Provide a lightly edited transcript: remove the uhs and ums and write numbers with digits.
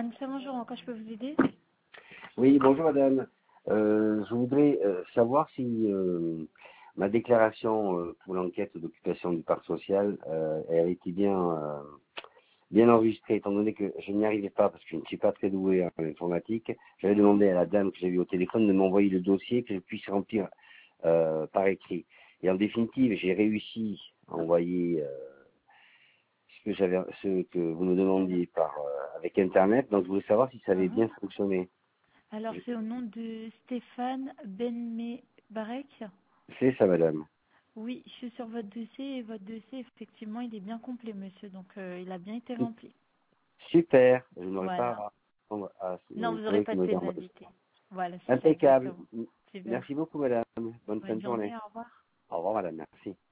Anissa, bonjour, en quoi je peux vous aider? Oui, bonjour madame. Je voudrais savoir si ma déclaration pour l'enquête d'occupation du parc social elle a été bien enregistrée, étant donné que je n'y arrivais pas parce que je ne suis pas très doué en informatique. J'avais demandé à la dame que j'ai vue au téléphone de m'envoyer le dossier que je puisse remplir par écrit. Et en définitive, j'ai réussi à envoyer ce que vous me demandiez avec Internet. Donc je voulais savoir si ça avait bien fonctionné. Alors, c'est au nom de Stéphane Benmebarek. C'est ça, madame. Oui, je suis sur votre dossier et votre dossier, effectivement, il est bien complet, monsieur. Donc, il a bien été rempli. Super. Je n'aurais pas Voilà. à répondre à Non, mon vous n'aurez collègue pas qui de me l'a envoyé. pénalité. Voilà, c'est ça, Impeccable. exactement. Super. Merci beaucoup, madame. Bonne fin Bonne de journée. journée, au revoir. Au revoir, madame. Merci.